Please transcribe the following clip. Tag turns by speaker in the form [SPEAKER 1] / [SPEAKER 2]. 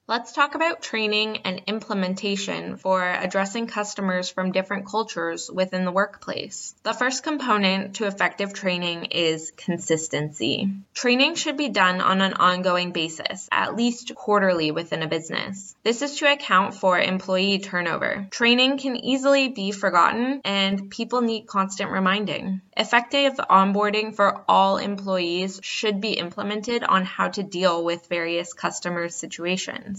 [SPEAKER 1] Let's talk about training and implementation for addressing customers from different cultures within the workplace. The first component to effective training is consistency. Training should be done on an ongoing basis, at least quarterly within a business. This is to account for employee turnover. Training can easily be forgotten, and people need constant reminding. Effective onboarding for all employees should be implemented on how to deal with various customer situations.